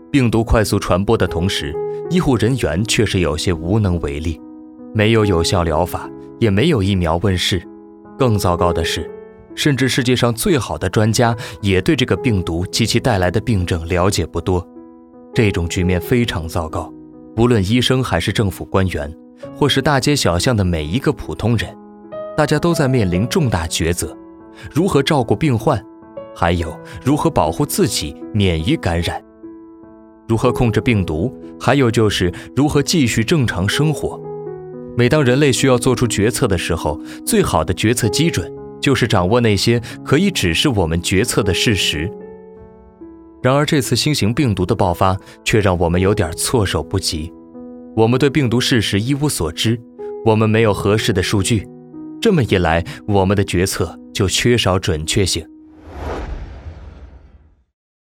病毒快速传播的同时，医护人员却是有些无能为力，没有有效疗法，也没有疫苗问世。更糟糕的是，甚至世界上最好的专家也对这个病毒及其带来的病症了解不多。这种局面非常糟糕，无论医生还是政府官员，或是大街小巷的每一个普通人，大家都在面临重大抉择：如何照顾病患，还有如何保护自己免于感染。如何控制病毒，还有就是如何继续正常生活。每当人类需要做出决策的时候，最好的决策基准就是掌握那些可以指示我们决策的事实。然而这次新型病毒的爆发却让我们有点措手不及。我们对病毒事实一无所知，我们没有合适的数据，这么一来，我们的决策就缺少准确性。